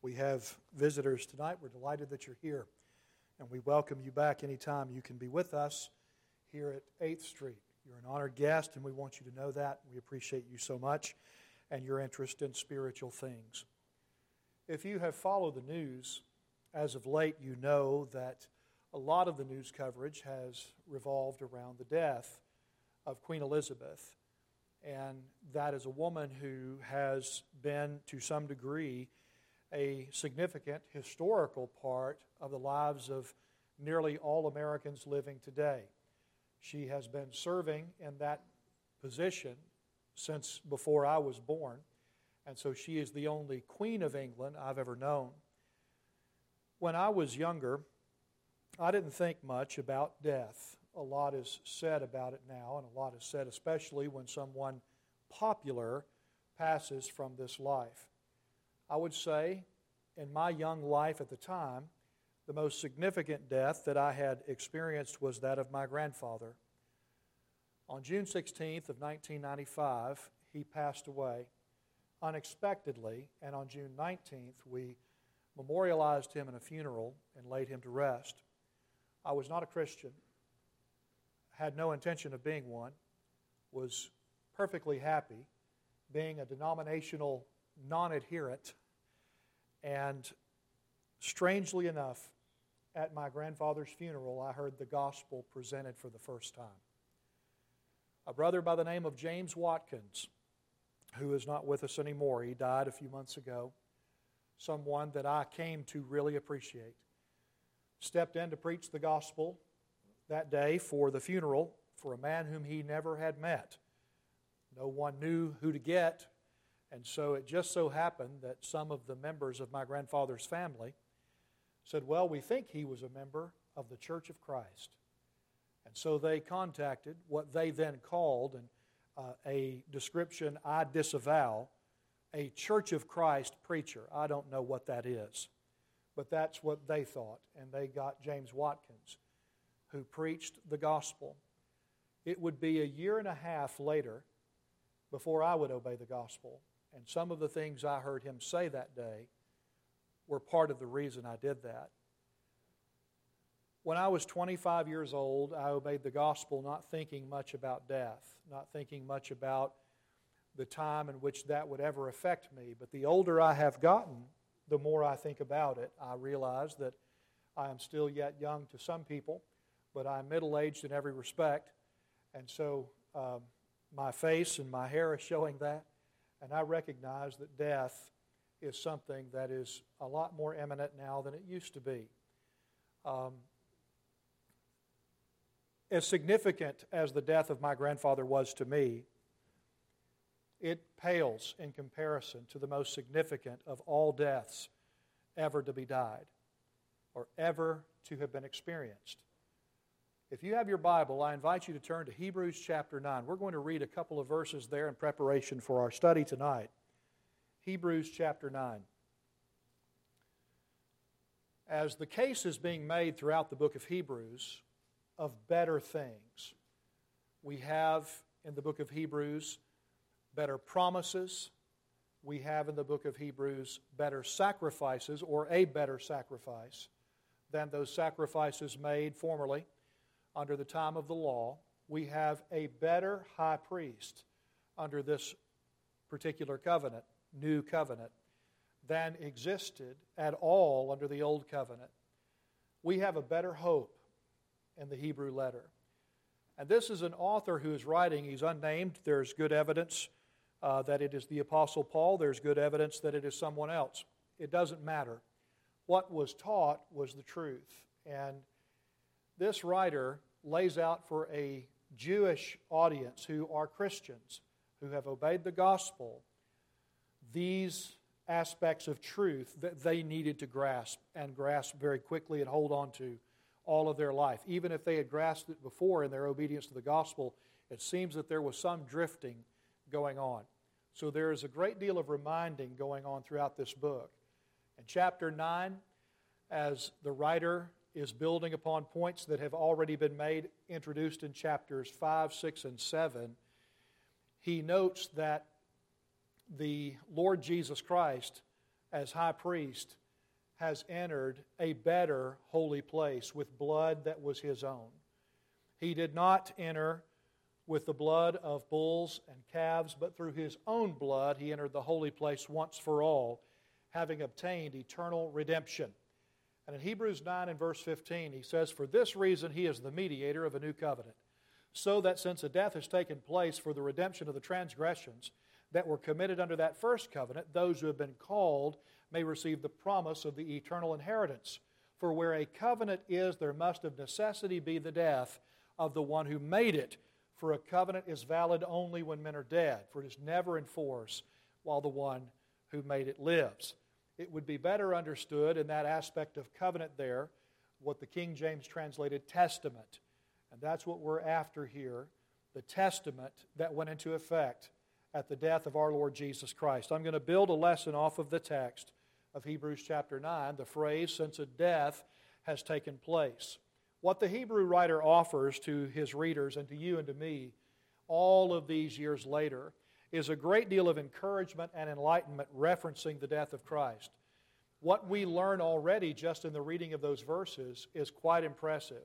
We have visitors tonight. We're delighted that you're here, and we welcome you back anytime you can be with us here at 8th Street. You're an honored guest, and we want you to know that. We appreciate you so much and your interest in spiritual things. If you have followed the news as of late, you know that a lot of the news coverage has revolved around the death of Queen Elizabeth. And that is a woman who has been, to some degree, a significant historical part of the lives of nearly all Americans living today. She has been serving in that position since before I was born, and so she is the only Queen of England I've ever known. When I was younger, I didn't think much about death. A lot is said about it now, and a lot is said especially when someone popular passes from this life. I would say, in my young life at the time, the most significant death that I had experienced was that of my grandfather. On June 16th of 1995, he passed away unexpectedly, and on June 19th, we memorialized him in a funeral and laid him to rest. I was not a Christian, had no intention of being one, was perfectly happy being a denominational non-adherent, and strangely enough, at my grandfather's funeral, I heard the gospel presented for the first time. A brother by the name of James Watkins, who is not with us anymore, he died a few months ago, someone that I came to really appreciate, stepped in to preach the gospel that day for the funeral for a man whom he never had met. No one knew who to get, and so it just so happened that some of the members of my grandfather's family said, well, we think he was a member of the Church of Christ. And so they contacted what they then called, and a description I disavow, a Church of Christ preacher. I don't know what that is, but that's what they thought, and they got James Watkins, who preached the gospel. It would be a year and a half later before I would obey the gospel, and some of the things I heard him say that day were part of the reason I did that. When I was 25 years old, I obeyed the gospel not thinking much about death, not thinking much about the time in which that would ever affect me. But the older I have gotten, the more I think about it. I realize that I am still yet young to some people, but I'm middle-aged in every respect, and so my face and my hair is showing that, and I recognize that death is something that is a lot more imminent now than it used to be. As significant as the death of my grandfather was to me, it pales in comparison to the most significant of all deaths ever to be died or ever to have been experienced. If you have your Bible, I invite you to turn to Hebrews chapter 9. We're going to read a couple of verses there in preparation for our study tonight. Hebrews chapter 9. As the case is being made throughout the book of Hebrews of better things, we have in the book of Hebrews better promises. We have in the book of Hebrews better sacrifices, or a better sacrifice than those sacrifices made formerly under the time of the law. We have a better high priest under this particular covenant, new covenant, than existed at all under the old covenant. We have a better hope in the Hebrew letter. And this is an author who is writing. He's unnamed. There's good evidence that it is the Apostle Paul. There's good evidence that it is someone else. It doesn't matter. What was taught was the truth. And this writer lays out for a Jewish audience who are Christians, who have obeyed the gospel, these aspects of truth that they needed to grasp, and grasp very quickly and hold on to all of their life. Even if they had grasped it before in their obedience to the gospel, it seems that there was some drifting going on. So there is a great deal of reminding going on throughout this book. In chapter 9, as the writer is building upon points that have already been made, introduced in chapters 5, 6, and 7, he notes that the Lord Jesus Christ as high priest, has entered a better holy place with blood that was His own. He did not enter with the blood of bulls and calves, but through His own blood He entered the holy place once for all, having obtained eternal redemption. And in Hebrews 9 and verse 15, he says, "For this reason He is the mediator of a new covenant, so that since a death has taken place for the redemption of the transgressions that were committed under that first covenant, those who have been called may receive the promise of the eternal inheritance. For where a covenant is, there must of necessity be the death of the one who made it. For a covenant is valid only when men are dead, for it is never in force while the one who made it lives." It would be better understood in that aspect of covenant there, what the King James translated testament. And that's what we're after here, the testament that went into effect at the death of our Lord Jesus Christ. I'm going to build a lesson off of the text of Hebrews chapter 9, the phrase, "since a death has taken place." What the Hebrew writer offers to his readers and to you and to me all of these years later is a great deal of encouragement and enlightenment referencing the death of Christ. What we learn already just in the reading of those verses is quite impressive.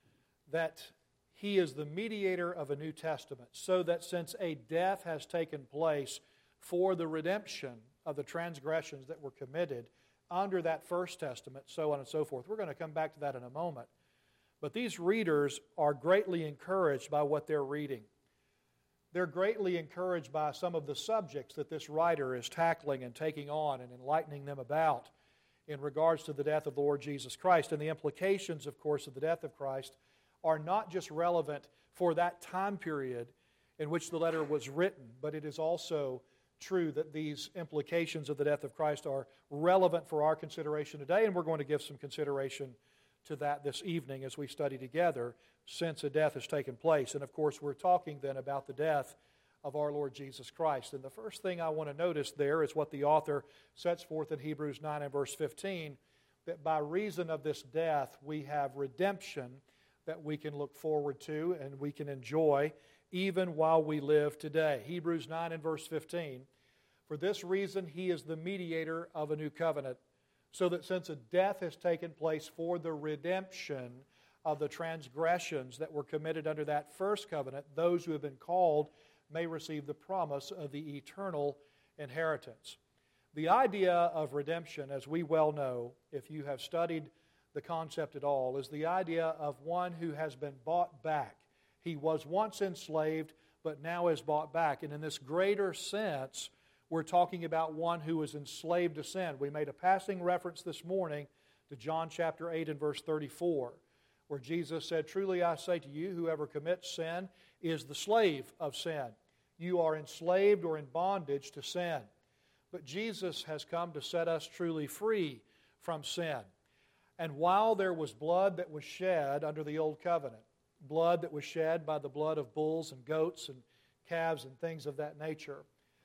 That He is the mediator of a New Testament, so that since a death has taken place for the redemption of the transgressions that were committed under that first testament, so on and so forth. We're going to come back to that in a moment. But these readers are greatly encouraged by what they're reading. They're greatly encouraged by some of the subjects that this writer is tackling and taking on and enlightening them about in regards to the death of the Lord Jesus Christ. And the implications, of course, of the death of Christ are not just relevant for that time period in which the letter was written, but it is also true that these implications of the death of Christ are relevant for our consideration today, and we're going to give some consideration to that this evening as we study together, since a death has taken place. And of course, we're talking then about the death of our Lord Jesus Christ. And the first thing I want to notice there is what the author sets forth in Hebrews 9 and verse 15, that by reason of this death we have redemption that we can look forward to and we can enjoy even while we live today. Hebrews 9 and verse 15, "For this reason He is the mediator of a new covenant, so that since a death has taken place for the redemption of the transgressions that were committed under that first covenant, those who have been called may receive the promise of the eternal inheritance." The idea of redemption, as we well know, if you have studied the concept at all, is the idea of one who has been bought back. He was once enslaved, but now is bought back. And in this greater sense, we're talking about one who is enslaved to sin. We made a passing reference this morning to John chapter 8 and verse 34, where Jesus said, "Truly I say to you, whoever commits sin is the slave of sin." You are enslaved or in bondage to sin. But Jesus has come to set us truly free from sin. And while there was blood that was shed under the old covenant, blood that was shed by the blood of bulls and goats and calves and things of that nature,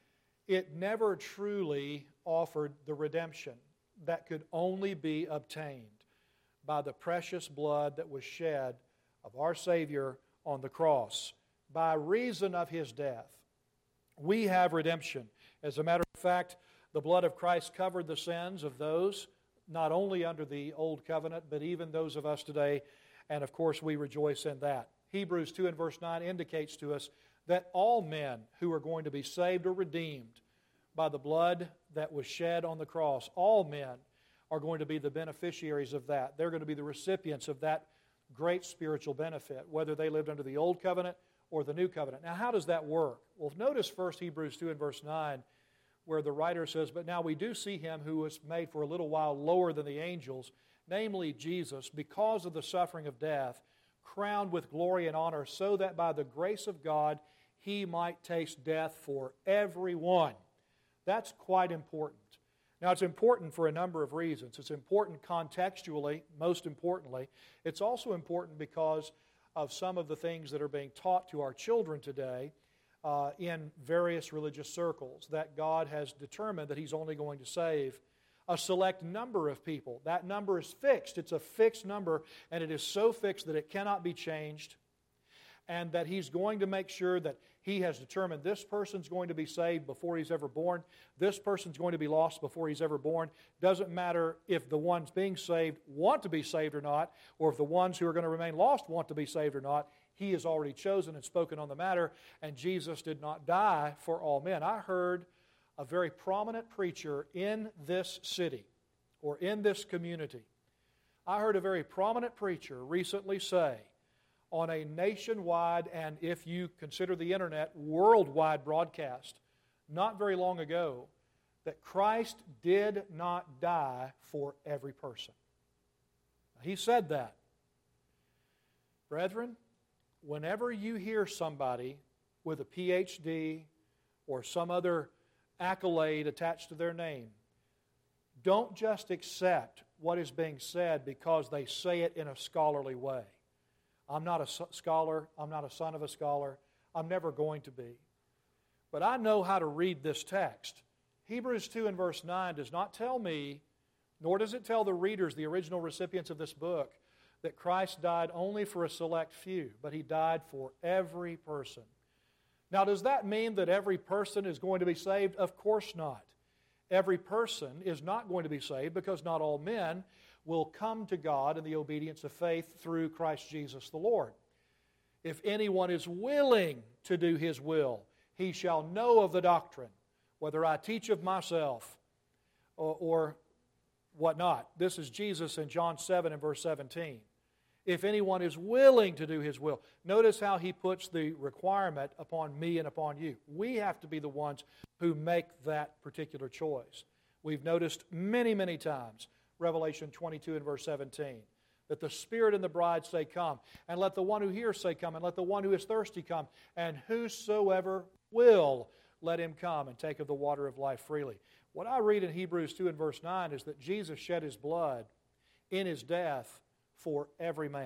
it never truly offered the redemption that could only be obtained by the precious blood that was shed of our Savior on the cross. By reason of His death, we have redemption. As a matter of fact, the blood of Christ covered the sins of those not only under the old covenant, but even those of us today, and of course we rejoice in that. Hebrews 2 and verse 9 indicates to us that all men who are going to be saved or redeemed by the blood that was shed on the cross, all men are going to be the beneficiaries of that. They're going to be the recipients of that great spiritual benefit, whether they lived under the old covenant or the new covenant. Now, how does that work? Well, notice first Hebrews 2 and verse 9, where the writer says, "But now we do see Him who was made for a little while lower than the angels, namely Jesus, because of the suffering of death, crowned with glory and honor, so that by the grace of God He might taste death for everyone." That's quite important. Now, it's important for a number of reasons. It's important contextually, most importantly. It's also important because of some of the things that are being taught to our children today in various religious circles, that God has determined that He's only going to save a select number of people. That number is fixed. It's a fixed number, and it is so fixed that it cannot be changed, and that He's going to make sure that He has determined this person's going to be saved before he's ever born. This person's going to be lost before he's ever born. Doesn't matter if the ones being saved want to be saved or not, or if the ones who are going to remain lost want to be saved or not. He has already chosen and spoken on the matter, and Jesus did not die for all men. I heard a very prominent preacher in this city or in this community. I heard a very prominent preacher recently say on a nationwide, and if you consider the internet, worldwide broadcast not very long ago, that Christ did not die for every person. He said that. Brethren, whenever you hear somebody with a PhD or some other accolade attached to their name, don't just accept what is being said because they say it in a scholarly way. I'm not a scholar. I'm not a son of a scholar. I'm never going to be. But I know how to read this text. Hebrews 2 and verse 9 does not tell me, nor does it tell the readers, the original recipients of this book, that Christ died only for a select few, but He died for every person. Now, does that mean that every person is going to be saved? Of course not. Every person is not going to be saved because not all men will come to God in the obedience of faith through Christ Jesus the Lord. If anyone is willing to do His will, he shall know of the doctrine, whether I teach of myself or whatnot. This is Jesus in John 7 and verse 17. If anyone is willing to do His will. Notice how He puts the requirement upon me and upon you. We have to be the ones who make that particular choice. We've noticed many, many times, Revelation 22 and verse 17, that the Spirit and the bride say, come, and let the one who hears say, come, and let the one who is thirsty come, and whosoever will, let him come and take of the water of life freely. What I read in Hebrews 2 and verse 9 is that Jesus shed His blood in His death for every man.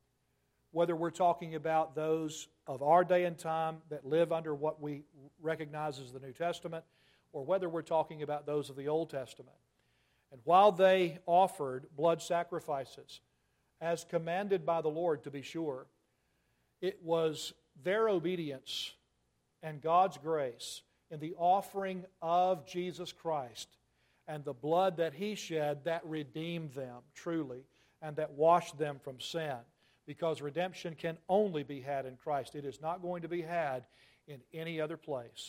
Whether we're talking about those of our day and time that live under what we recognize as the New Testament, or whether we're talking about those of the Old Testament. And while they offered blood sacrifices, as commanded by the Lord to be sure, it was their obedience and God's grace in the offering of Jesus Christ and the blood that He shed that redeemed them truly and that washed them from sin. Because redemption can only be had in Christ. It is not going to be had in any other place.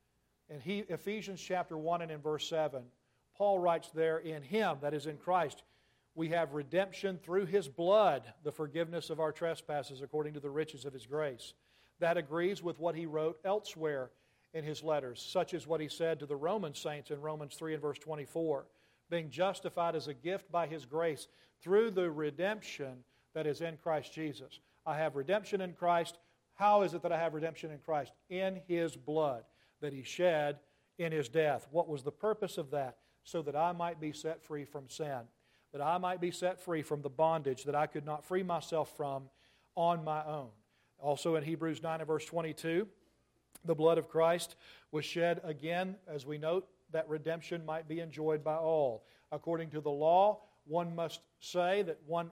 In Ephesians chapter 1 and in verse 7, Paul writes there, in Him, that is in Christ, we have redemption through His blood, the forgiveness of our trespasses according to the riches of His grace. That agrees with what he wrote elsewhere in his letters, such as what he said to the Roman saints in Romans 3 and verse 24, being justified as a gift by His grace through the redemption that is in Christ Jesus. I have redemption in Christ. How is it that I have redemption in Christ? In His blood that He shed in His death. What was the purpose of that? So that I might be set free from sin, that I might be set free from the bondage that I could not free myself from on my own. Also in Hebrews 9 and verse 22, the blood of Christ was shed again, as we note, that redemption might be enjoyed by all. According to the law, one must say that one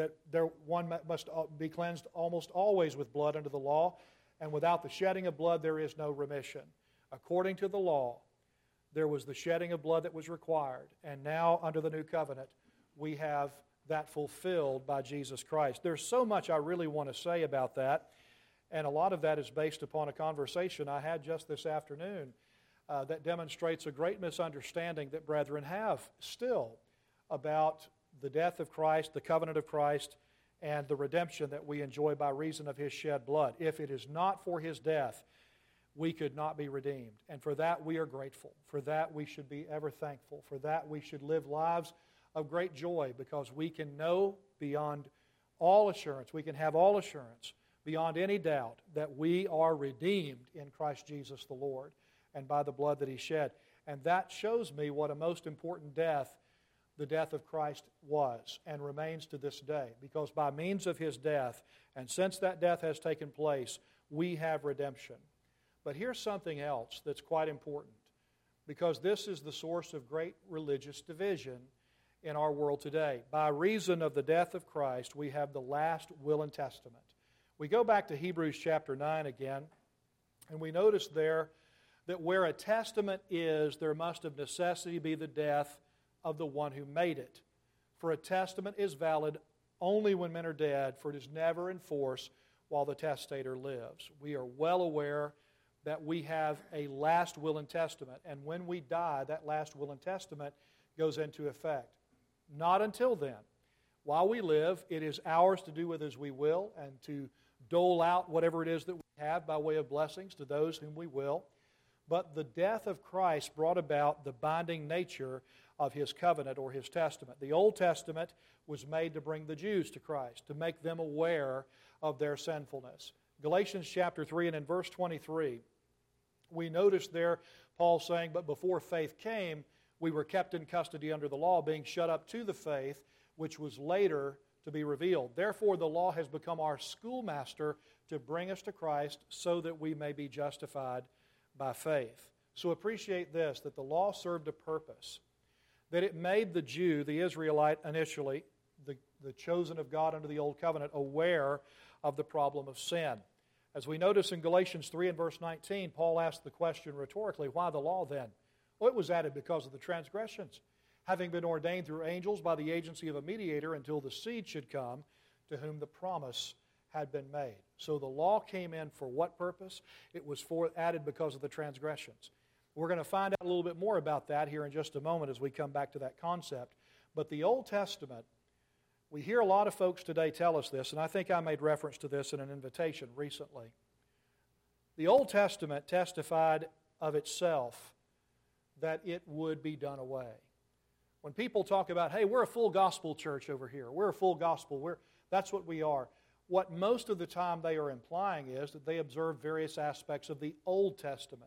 must be cleansed almost always with blood under the law, and without the shedding of blood there is no remission. According to the law, there was the shedding of blood that was required, and now under the new covenant, we have that fulfilled by Jesus Christ. There's so much I really want to say about that, and a lot of that is based upon a conversation I had just this afternoon that demonstrates a great misunderstanding that brethren have still about the death of Christ, the covenant of Christ, and the redemption that we enjoy by reason of His shed blood. If it is not for His death, we could not be redeemed. And for that we are grateful. For that we should be ever thankful. For that we should live lives of great joy, because we can know beyond all assurance, we can have all assurance beyond any doubt that we are redeemed in Christ Jesus the Lord and by the blood that He shed. And that shows me what a most important death the death of Christ was and remains to this day, because by means of His death, and since that death has taken place, we have redemption. But here's something else that's quite important, because this is the source of great religious division in our world today. By reason of the death of Christ, we have the last will and testament. We go back to Hebrews chapter 9 again, And we notice there that where a testament is, there must of necessity be the death of the one who made it. For a testament is valid only when men are dead, for it is never in force while the testator lives. We are well aware that we have a last will and testament, and when we die, that last will and testament goes into effect. Not until then. While we live, it is ours to do with as we will and to dole out whatever it is that we have by way of blessings to those whom we will. But the death of Christ brought about the binding nature of His covenant or His testament. The Old Testament was made to bring the Jews to Christ, to make them aware of their sinfulness. Galatians chapter 3 and in verse 23, we notice there Paul saying, "But before faith came, we were kept in custody under the law, being shut up to the faith, which was later to be revealed. Therefore the law has become our schoolmaster to bring us to Christ so that we may be justified by faith." So appreciate this, that the law served a purpose, that it made the Jew, the Israelite initially, the chosen of God under the Old Covenant, aware of the problem of sin. As we notice in Galatians 3 and verse 19, Paul asked the question rhetorically, why the law then? Well, it was added because of the transgressions, having been ordained through angels by the agency of a mediator until the seed should come to whom the promise had been made. So the law came in for what purpose? It was added because of the transgressions. We're going to find out a little bit more about that here in just a moment as we come back to that concept. But the Old Testament, we hear a lot of folks today tell us this, and I think I made reference to this in an invitation recently. The Old Testament testified of itself that it would be done away. When people talk about, hey, we're a full gospel church over here, we're a full gospel, that's what we are. What most of the time they are implying is that they observe various aspects of the Old Testament.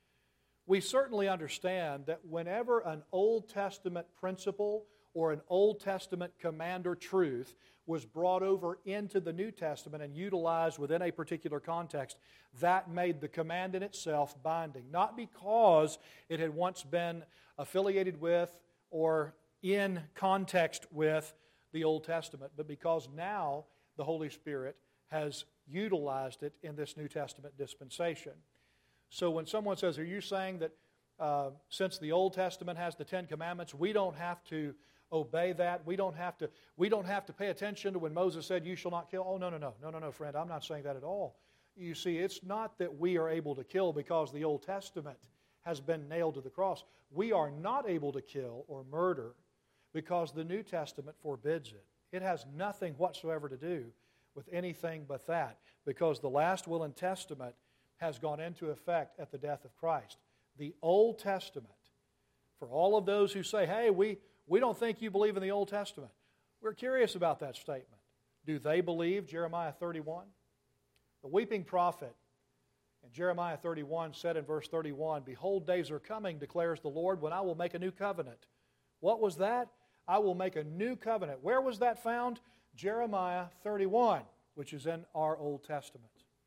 We certainly understand that whenever an Old Testament principle or an Old Testament command or truth was brought over into the New Testament and utilized within a particular context, that made the command in itself binding. Not because it had once been affiliated with or in context with the Old Testament, but because now the Holy Spirit has utilized it in this New Testament dispensation. So when someone says, are you saying that since the Old Testament has the Ten Commandments, we don't have to obey that? We don't have to pay attention to when Moses said, you shall not kill? Oh, no, friend, I'm not saying that at all. You see, it's not that we are able to kill because the Old Testament has been nailed to the cross. We are not able to kill or murder because the New Testament forbids it. It has nothing whatsoever to do with anything but that, because the last will and testament has gone into effect at the death of Christ. The Old Testament, for all of those who say, hey, we don't think you believe in the Old Testament, we're curious about that statement. Do they believe Jeremiah 31? The weeping prophet in Jeremiah 31 said in verse 31, behold, days are coming, declares the Lord, when I will make a new covenant. What was that? I will make a new covenant. Where was that found? Jeremiah 31, which is in our Old Testament.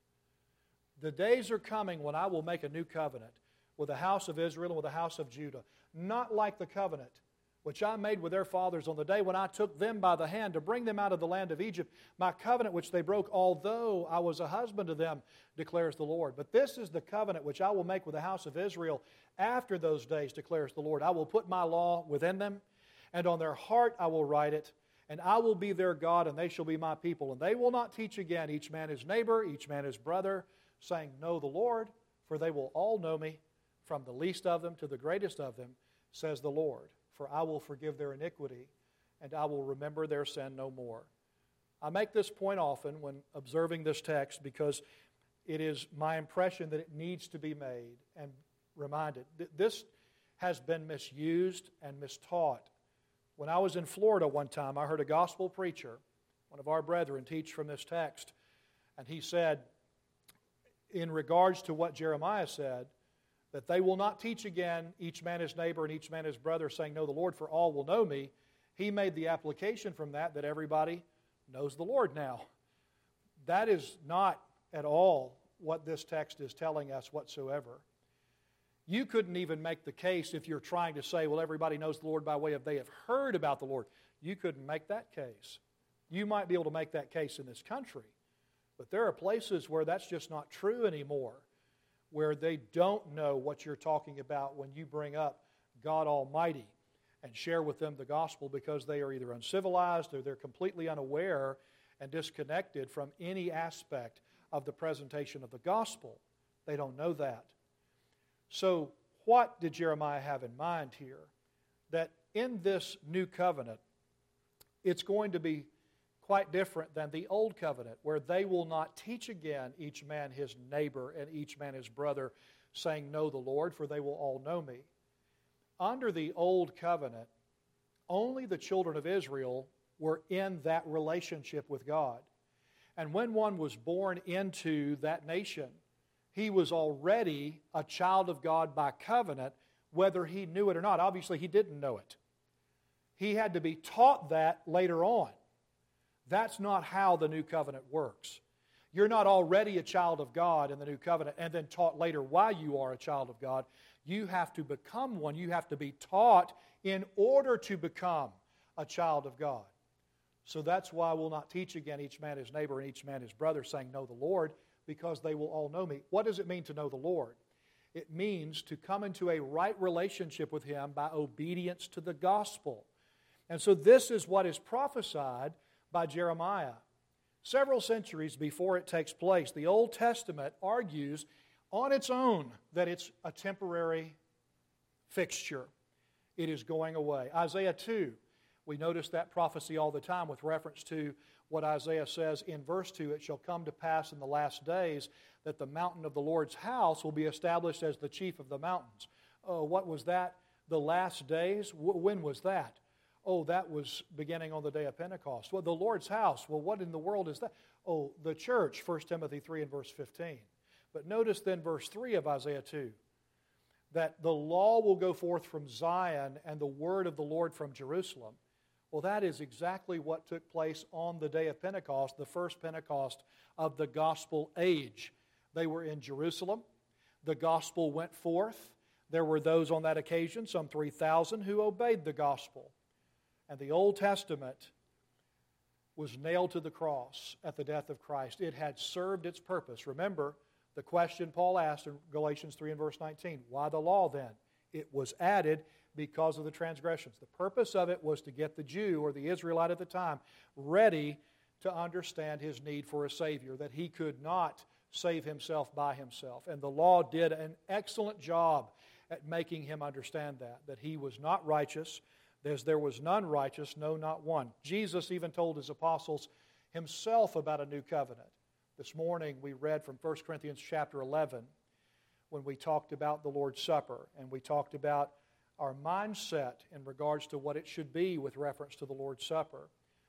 The days are coming when I will make a new covenant with the house of Israel and with the house of Judah, not like the covenant which I made with their fathers on the day when I took them by the hand to bring them out of the land of Egypt, my covenant which they broke, although I was a husband to them, declares the Lord. But this is the covenant which I will make with the house of Israel after those days, declares the Lord. I will put my law within them, and on their heart I will write it, and I will be their God, and they shall be my people. And they will not teach again, each man his neighbor, each man his brother, saying, know the Lord, for they will all know me, from the least of them to the greatest of them, says the Lord. For I will forgive their iniquity, and I will remember their sin no more. I make this point often when observing this text because it is my impression that it needs to be made and reminded. This has been misused and mistaught. When I was in Florida one time, I heard a gospel preacher, one of our brethren, teach from this text, and he said, in regards to what Jeremiah said, that they will not teach again, each man his neighbor and each man his brother, saying, know the Lord, for all will know me. He made the application from that everybody knows the Lord now. That is not at all what this text is telling us whatsoever. You couldn't even make the case if you're trying to say, well, everybody knows the Lord by way of they have heard about the Lord. You couldn't make that case. You might be able to make that case in this country, but there are places where that's just not true anymore. where they don't know what you're talking about when you bring up God Almighty and share with them the gospel, because they are either uncivilized or they're completely unaware and disconnected from any aspect of the presentation of the gospel. They don't know that. So what did Jeremiah have in mind here? That in this new covenant, it's going to be quite different than the old covenant, where they will not teach again each man his neighbor and each man his brother, saying, "Know the Lord, for they will all know me." Under the old covenant, only the children of Israel were in that relationship with God. And when one was born into that nation, he was already a child of God by covenant, whether he knew it or not. Obviously, he didn't know it. He had to be taught that later on. That's not how the new covenant works. You're not already a child of God in the new covenant and then taught later why you are a child of God. You have to become one. You have to be taught in order to become a child of God. So that's why we'll not teach again each man his neighbor and each man his brother, saying, "Know the Lord," because they will all know me. What does it mean to know the Lord? It means to come into a right relationship with Him by obedience to the gospel. And so this is what is prophesied by Jeremiah. Several centuries before it takes place, the Old Testament argues on its own that it's a temporary fixture. It is going away. Isaiah 2, we notice that prophecy all the time with reference to what Isaiah says in verse 2, "It shall come to pass in the last days that the mountain of the Lord's house will be established as the chief of the mountains." Oh, what was that? The last days? When was that? Oh, that was beginning on the day of Pentecost. Well, the Lord's house. Well, what in the world is that? Oh, the church, 1 Timothy 3 and verse 15. But notice then verse 3 of Isaiah 2, that the law will go forth from Zion and the word of the Lord from Jerusalem. Well, that is exactly what took place on the day of Pentecost, the first Pentecost of the gospel age. They were in Jerusalem. The gospel went forth. There were those on that occasion, some 3,000, who obeyed the gospel. And the Old Testament was nailed to the cross at the death of Christ. It had served its purpose. Remember the question Paul asked in Galatians 3 and verse 19. Why the law then? It was added because of the transgressions. The purpose of it was to get the Jew or the Israelite at the time ready to understand his need for a Savior, that he could not save himself by himself. And the law did an excellent job at making him understand that he was not righteous, as there was none righteous, no, not one. Jesus even told his apostles himself about a new covenant. This morning we read from 1 Corinthians chapter 11 when we talked about the Lord's Supper, and we talked about our mindset in regards to what it should be with reference to the Lord's Supper.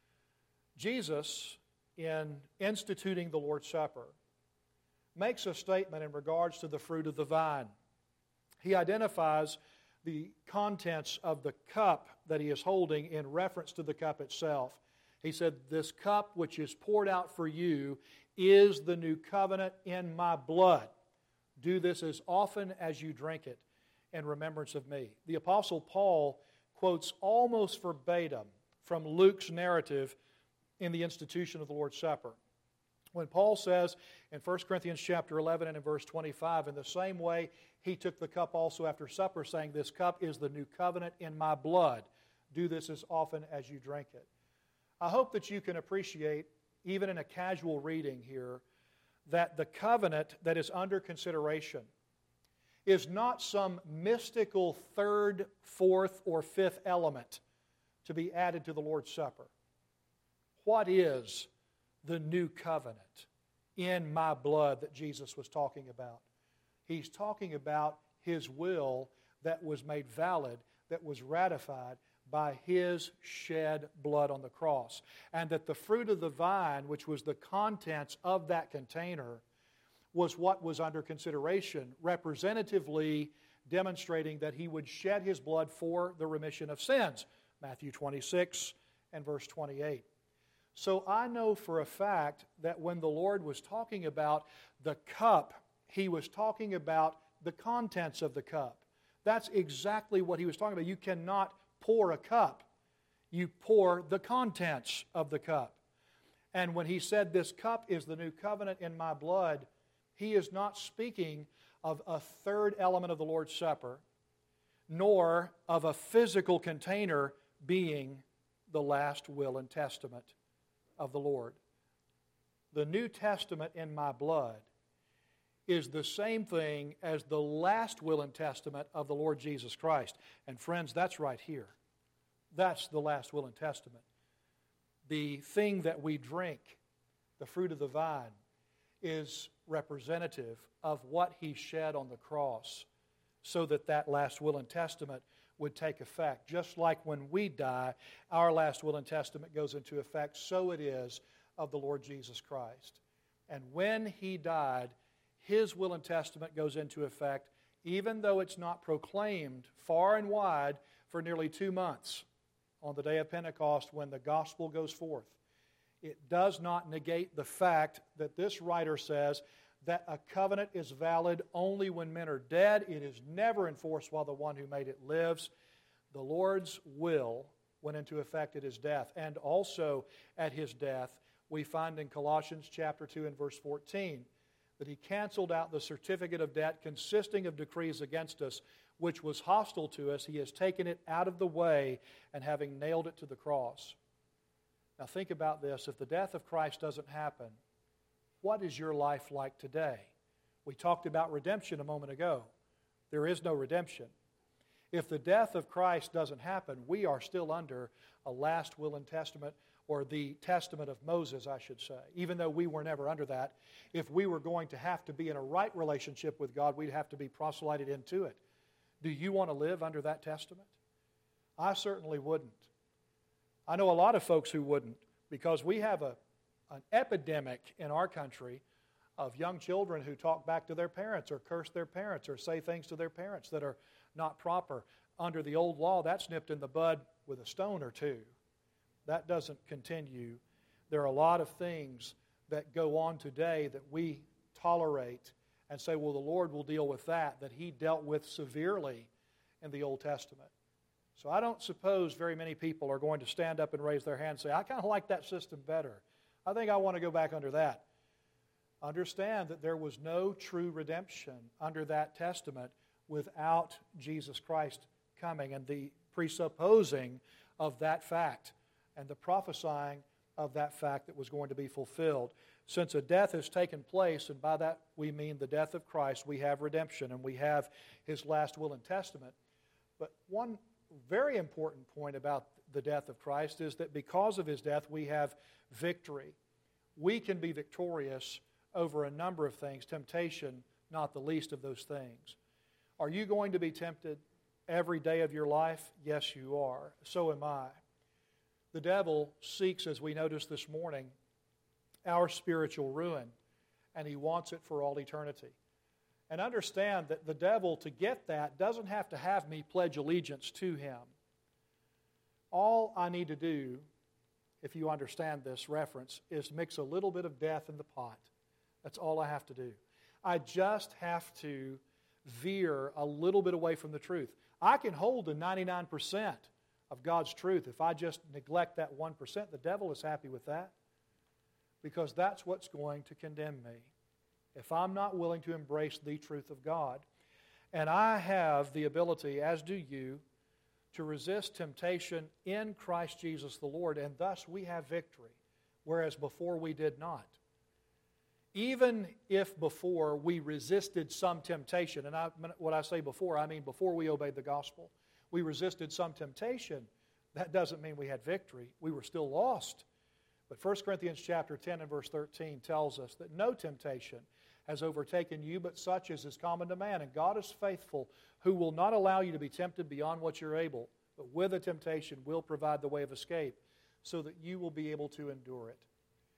Jesus, in instituting the Lord's Supper, makes a statement in regards to the fruit of the vine. He identifies the contents of the cup that he is holding in reference to the cup itself. He said, "This cup which is poured out for you is the new covenant in my blood. Do this as often as you drink it in remembrance of me." The Apostle Paul quotes almost verbatim from Luke's narrative in the institution of the Lord's Supper. When Paul says in 1 Corinthians chapter 11 and in verse 25, "In the same way he took the cup also after supper, saying, 'This cup is the new covenant in my blood. Do this as often as you drink it.'" I hope that you can appreciate, even in a casual reading here, that the covenant that is under consideration is not some mystical third, fourth, or fifth element to be added to the Lord's Supper. What is the new covenant in my blood that Jesus was talking about? He's talking about His will that was made valid, that was ratified by His shed blood on the cross. And that the fruit of the vine, which was the contents of that container, was what was under consideration, representatively demonstrating that He would shed His blood for the remission of sins. Matthew 26 and verse 28. So I know for a fact that when the Lord was talking about the cup, He was talking about the contents of the cup. That's exactly what He was talking about. You cannot pour a cup. You pour the contents of the cup. And when He said, "This cup is the new covenant in my blood," He is not speaking of a third element of the Lord's Supper, nor of a physical container being the last will and testament of the Lord. The New Testament in my blood is the same thing as the last will and testament of the Lord Jesus Christ. And friends, that's right here. That's the last will and testament. The thing that we drink, the fruit of the vine, is representative of what He shed on the cross so that that last will and testament would take effect. Just like when we die, our last will and testament goes into effect, so it is of the Lord Jesus Christ. And when He died, His will and testament goes into effect, even though it's not proclaimed far and wide for nearly 2 months on the day of Pentecost when the gospel goes forth. It does not negate the fact that this writer says that a covenant is valid only when men are dead. It is never enforced while the one who made it lives. The Lord's will went into effect at His death. And also at His death, we find in Colossians chapter 2 and verse 14 that He canceled out the certificate of debt consisting of decrees against us, which was hostile to us. He has taken it out of the way and having nailed it to the cross. Now think about this. If the death of Christ doesn't happen, what is your life like today? We talked about redemption a moment ago. There is no redemption. If the death of Christ doesn't happen, we are still under a last will and testament, or the testament of Moses, I should say. Even though we were never under that, if we were going to have to be in a right relationship with God, we'd have to be proselyted into it. Do you want to live under that testament? I certainly wouldn't. I know a lot of folks who wouldn't, because we have an epidemic in our country of young children who talk back to their parents or curse their parents or say things to their parents that are not proper. Under the old law, that's nipped in the bud with a stone or two. That doesn't continue. There are a lot of things that go on today that we tolerate and say, well, the Lord will deal with that He dealt with severely in the Old Testament. So I don't suppose very many people are going to stand up and raise their hand and say, I kind of like that system better. I think I want to go back under that. Understand that there was no true redemption under that testament without Jesus Christ coming and the presupposing of that fact and the prophesying of that fact that was going to be fulfilled. Since a death has taken place, and by that we mean the death of Christ, we have redemption and we have His last will and testament. But one very important point about the death of Christ is that because of His death, we have victory. We can be victorious over a number of things, temptation not the least of those things. Are you going to be tempted every day of your life? Yes, you are. So am I. The devil seeks, as we noticed this morning, our spiritual ruin, and he wants it for all eternity. And understand that the devil, to get that, doesn't have to have me pledge allegiance to him. All I need to do, if you understand this reference, is mix a little bit of death in the pot. That's all I have to do. I just have to veer a little bit away from the truth. I can hold the 99% of God's truth. If I just neglect that 1%, the devil is happy with that, because that's what's going to condemn me if I'm not willing to embrace the truth of God. And I have the ability, as do you, to resist temptation in Christ Jesus the Lord, and thus we have victory, whereas before we did not. Even if before we resisted some temptation, and what I say before, I mean before we obeyed the gospel, we resisted some temptation, that doesn't mean we had victory. We were still lost. But 1 Corinthians chapter 10 and verse 13 tells us that no temptation has overtaken you, but such as is common to man. And God is faithful, who will not allow you to be tempted beyond what you're able, but with the temptation will provide the way of escape, so that you will be able to endure it.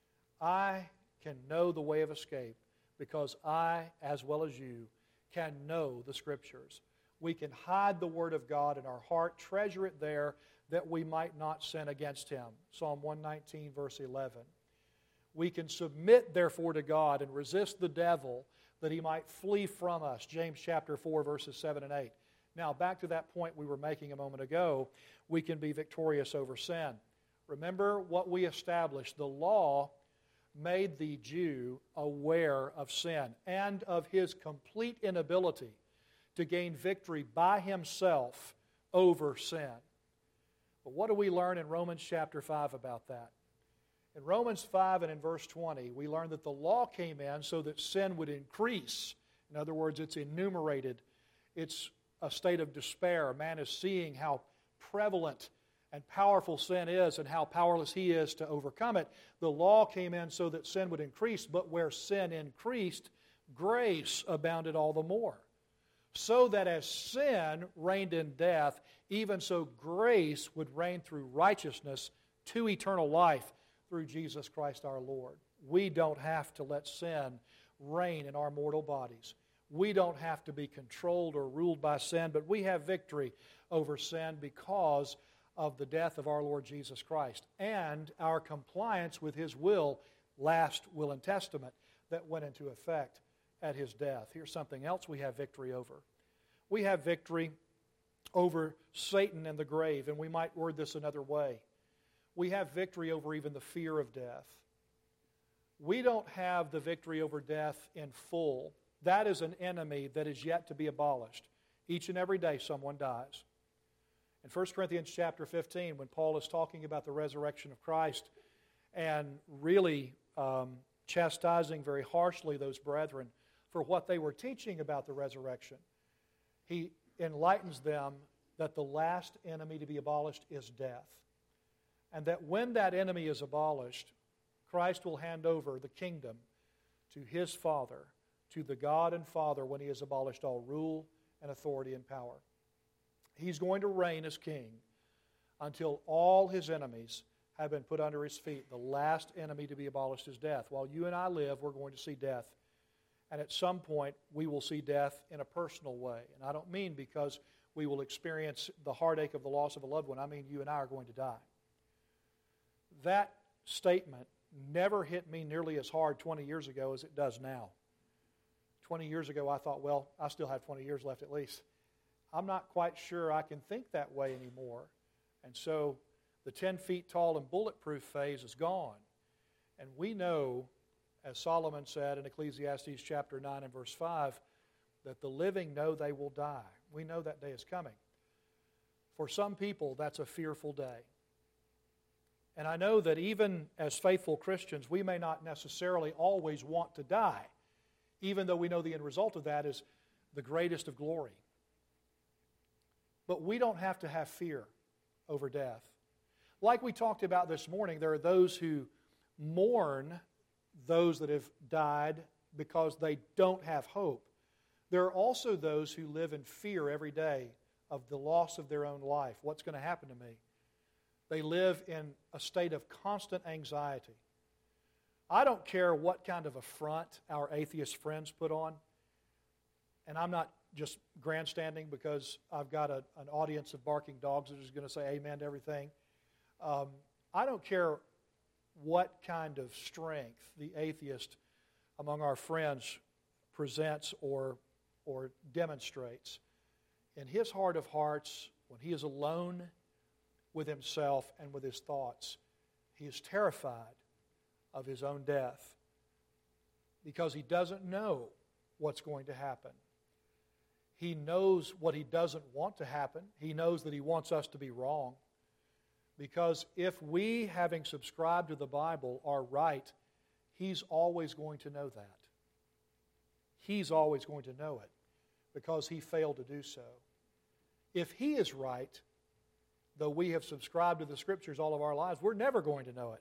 I can know the way of escape because I, as well as you, can know the Scriptures. We can hide the Word of God in our heart, treasure it there, that we might not sin against Him. Psalm 119, verse 11. We can submit, therefore, to God and resist the devil that he might flee from us. James chapter 4, verses 7 and 8. Now, back to that point we were making a moment ago, we can be victorious over sin. Remember what we established. The law made the Jew aware of sin and of his complete inability to gain victory by himself over sin. But what do we learn in Romans chapter 5 about that? In Romans 5 and in verse 20, we learn that the law came in so that sin would increase. In other words, it's enumerated. It's a state of despair. Man is seeing how prevalent and powerful sin is and how powerless he is to overcome it. The law came in so that sin would increase, but where sin increased, grace abounded all the more. So that as sin reigned in death, even so grace would reign through righteousness to eternal life through Jesus Christ our Lord. We don't have to let sin reign in our mortal bodies. We don't have to be controlled or ruled by sin, but we have victory over sin because of the death of our Lord Jesus Christ and our compliance with His will, last will and testament that went into effect at His death. Here's something else we have victory over. We have victory over Satan and the grave, and we might word this another way. We have victory over even the fear of death. We don't have the victory over death in full. That is an enemy that is yet to be abolished. Each and every day someone dies. In 1 Corinthians chapter 15, when Paul is talking about the resurrection of Christ and really chastising very harshly those brethren for what they were teaching about the resurrection, he enlightens them that the last enemy to be abolished is death. And that when that enemy is abolished, Christ will hand over the kingdom to His Father, to the God and Father, when He has abolished all rule and authority and power. He's going to reign as king until all His enemies have been put under His feet. The last enemy to be abolished is death. While you and I live, we're going to see death. And at some point, we will see death in a personal way. And I don't mean because we will experience the heartache of the loss of a loved one. I mean you and I are going to die. That statement never hit me nearly as hard 20 years ago as it does now. 20 years ago, I thought, well, I still have 20 years left at least. I'm not quite sure I can think that way anymore. And so the 10 feet tall and bulletproof phase is gone. And we know, as Solomon said in Ecclesiastes chapter 9 and verse 5, that the living know they will die. We know that day is coming. For some people, that's a fearful day. And I know that even as faithful Christians, we may not necessarily always want to die, even though we know the end result of that is the greatest of glory. But we don't have to have fear over death. Like we talked about this morning, there are those who mourn those that have died because they don't have hope. There are also those who live in fear every day of the loss of their own life. What's going to happen to me? They live in a state of constant anxiety. I don't care what kind of affront our atheist friends put on, and I'm not just grandstanding because I've got an audience of barking dogs that is going to say amen to everything. I don't care what kind of strength the atheist among our friends presents or demonstrates. In his heart of hearts, when he is alone with himself and with his thoughts, he is terrified of his own death because he doesn't know what's going to happen. He knows what he doesn't want to happen. He knows that he wants us to be wrong. Because if we, having subscribed to the Bible, are right, he's always going to know that. He's always going to know it because he failed to do so. If he is right, though we have subscribed to the Scriptures all of our lives, we're never going to know it.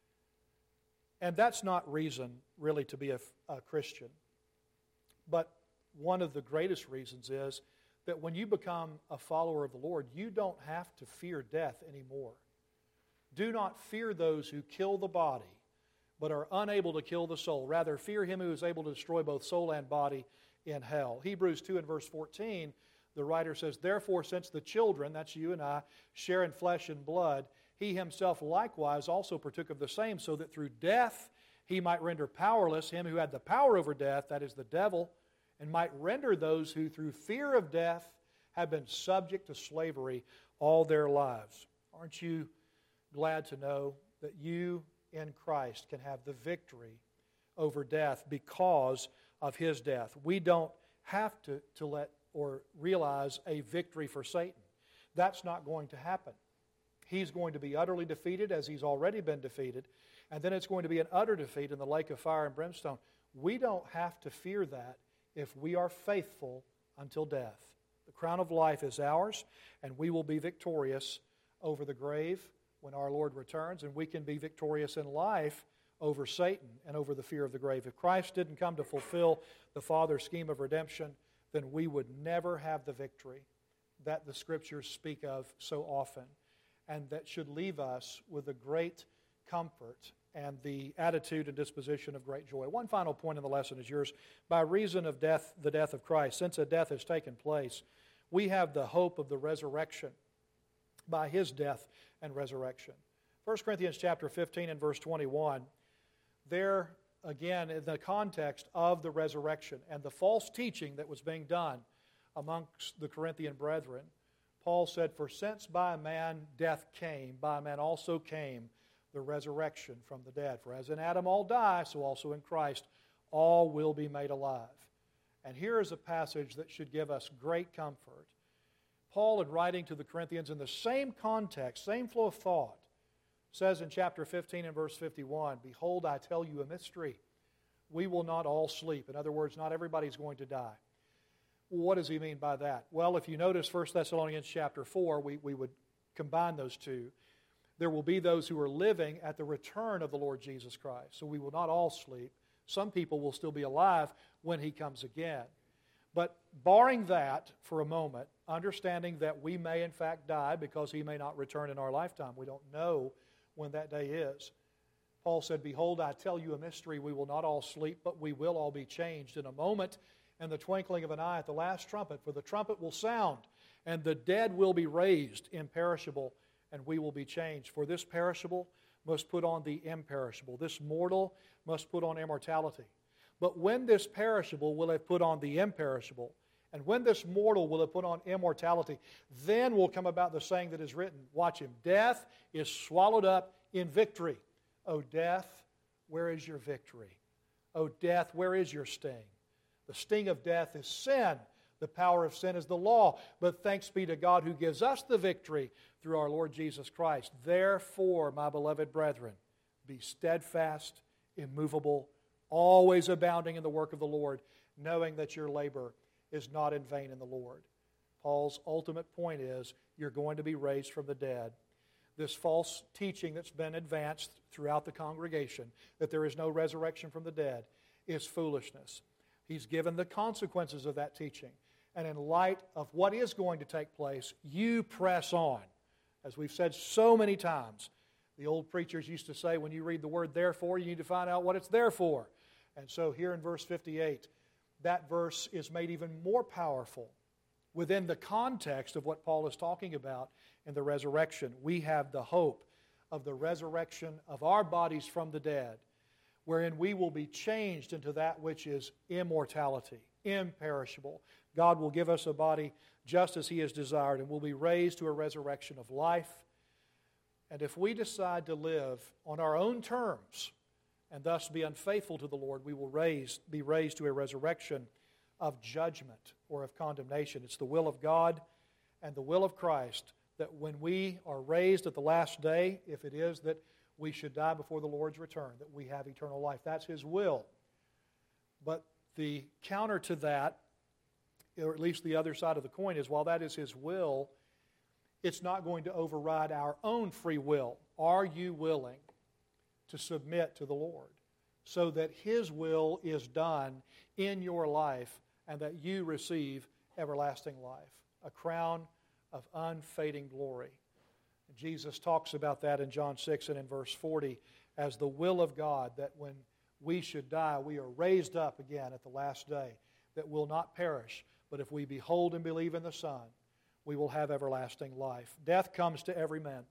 And that's not reason, really, to be a Christian. But one of the greatest reasons is that when you become a follower of the Lord, you don't have to fear death anymore. Do not fear those who kill the body, but are unable to kill the soul. Rather, fear Him who is able to destroy both soul and body in hell. Hebrews 2 and verse 14, the writer says, "Therefore, since the children," that's you and I, "share in flesh and blood, He Himself likewise also partook of the same, so that through death He might render powerless him who had the power over death, that is the devil, and might render those who through fear of death have been subject to slavery all their lives." Aren't you glad to know that you in Christ can have the victory over death because of His death. We don't have to let or realize a victory for Satan. That's not going to happen. He's going to be utterly defeated as He's already been defeated, and then it's going to be an utter defeat in the lake of fire and brimstone. We don't have to fear that if we are faithful until death. The crown of life is ours, and we will be victorious over the grave when our Lord returns, and we can be victorious in life over Satan and over the fear of the grave. If Christ didn't come to fulfill the Father's scheme of redemption, then we would never have the victory that the Scriptures speak of so often, and that should leave us with a great comfort and the attitude and disposition of great joy. One final point in the lesson is yours. By reason of death, the death of Christ, since a death has taken place, we have the hope of the resurrection by His death and resurrection. 1 Corinthians chapter 15 and verse 21, there again in the context of the resurrection and the false teaching that was being done amongst the Corinthian brethren, Paul said, "For since by a man death came, by a man also came the resurrection from the dead. For as in Adam all die, so also in Christ all will be made alive." And here is a passage that should give us great comfort. Paul, in writing to the Corinthians in the same context, same flow of thought, says in chapter 15 and verse 51, "Behold, I tell you a mystery. We will not all sleep." In other words, not everybody's going to die. What does he mean by that? Well, if you notice 1 Thessalonians chapter 4, we would combine those two. There will be those who are living at the return of the Lord Jesus Christ. So we will not all sleep. Some people will still be alive when He comes again. But barring that for a moment, understanding that we may in fact die because He may not return in our lifetime. We don't know when that day is. Paul said, "Behold, I tell you a mystery. We will not all sleep, but we will all be changed in a moment, in the twinkling of an eye, at the last trumpet. For the trumpet will sound, and the dead will be raised imperishable, and we will be changed. For this perishable must put on the imperishable. This mortal must put on immortality. But when this perishable will have put on the imperishable, and when this mortal will have put on immortality, then will come about the saying that is written." Watch him. "Death is swallowed up in victory. O death, where is your victory? O death, where is your sting? The sting of death is sin. The power of sin is the law. But thanks be to God who gives us the victory through our Lord Jesus Christ. Therefore, my beloved brethren, be steadfast, immovable, always abounding in the work of the Lord, knowing that your labor is not in vain in the Lord." Paul's ultimate point is you're going to be raised from the dead. This false teaching that's been advanced throughout the congregation, that there is no resurrection from the dead, is foolishness. He's given the consequences of that teaching. And in light of what is going to take place, you press on. As we've said so many times, the old preachers used to say, when you read the word "therefore," you need to find out what it's there for. And so here in verse 58, that verse is made even more powerful within the context of what Paul is talking about in the resurrection. We have the hope of the resurrection of our bodies from the dead, wherein we will be changed into that which is immortality, imperishable. God will give us a body just as He has desired, and we'll be raised to a resurrection of life. And if we decide to live on our own terms and thus be unfaithful to the Lord, we will be raised to a resurrection of judgment or of condemnation. It's the will of God and the will of Christ that when we are raised at the last day, if it is that we should die before the Lord's return, that we have eternal life. That's His will. But the counter to that, or at least the other side of the coin, is while that is His will, it's not going to override our own free will. Are you willing to submit to the Lord so that His will is done in your life and that you receive everlasting life, a crown of unfading glory? Jesus talks about that in John 6 and in verse 40 as the will of God, that when we should die, we are raised up again at the last day, that will not perish, but if we behold and believe in the Son, we will have everlasting life. Death comes to every man.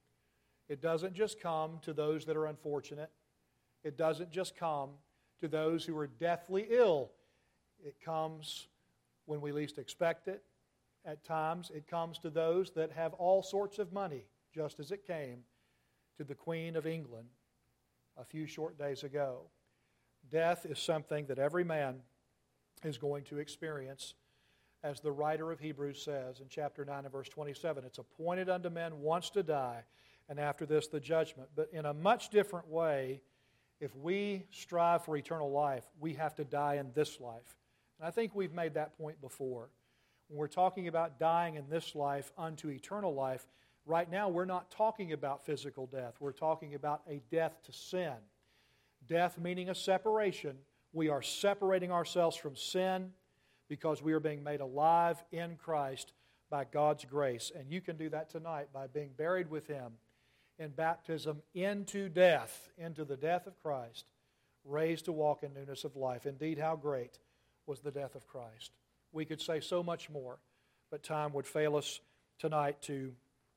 It doesn't just come to those that are unfortunate. It doesn't just come to those who are deathly ill. It comes when we least expect it. At times, it comes to those that have all sorts of money, just as it came to the Queen of England a few short days ago. Death is something that every man is going to experience. As the writer of Hebrews says in chapter 9 and verse 27, it's appointed unto men once to die, and after this the judgment. But in a much different way, if we strive for eternal life, we have to die in this life. And I think we've made that point before. When we're talking about dying in this life unto eternal life, right now we're not talking about physical death. We're talking about a death to sin. Death meaning a separation. We are separating ourselves from sin because we are being made alive in Christ by God's grace. And you can do that tonight by being buried with Him in baptism into death, into the death of Christ, raised to walk in newness of life. Indeed, how great was the death of Christ. We could say so much more, but time would fail us tonight to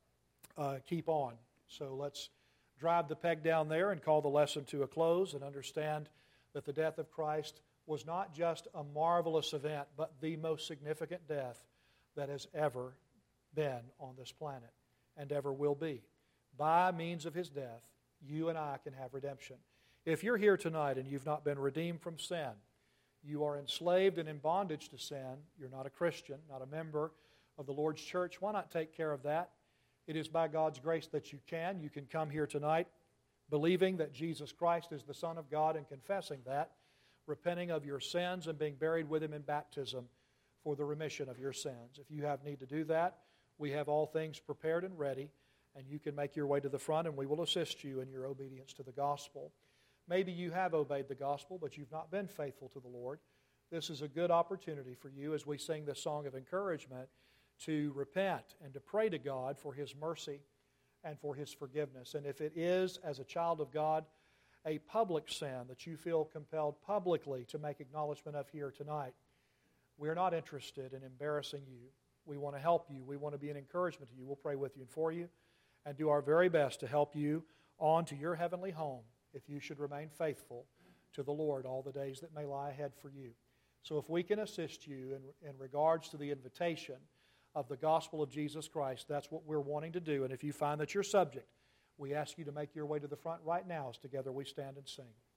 keep on. So let's drive the peg down there and call the lesson to a close and understand that the death of Christ was not just a marvelous event, but the most significant death that has ever been on this planet and ever will be. By means of His death, you and I can have redemption. If you're here tonight and you've not been redeemed from sin, you are enslaved and in bondage to sin, you're not a Christian, not a member of the Lord's church, why not take care of that? It is by God's grace that you can. You can come here tonight believing that Jesus Christ is the Son of God and confessing that, repenting of your sins and being buried with Him in baptism for the remission of your sins. If you have need to do that, we have all things prepared and ready, and you can make your way to the front and we will assist you in your obedience to the gospel. Maybe you have obeyed the gospel, but you've not been faithful to the Lord. This is a good opportunity for you as we sing this song of encouragement to repent and to pray to God for His mercy and for His forgiveness. And if it is, as a child of God, a public sin that you feel compelled publicly to make acknowledgement of here tonight, we're not interested in embarrassing you. We want to help you. We want to be an encouragement to you. We'll pray with you and for you and do our very best to help you on to your heavenly home if you should remain faithful to the Lord all the days that may lie ahead for you. So if we can assist you in regards to the invitation of the gospel of Jesus Christ, that's what we're wanting to do. And if you find that you're subject, we ask you to make your way to the front right now as together we stand and sing.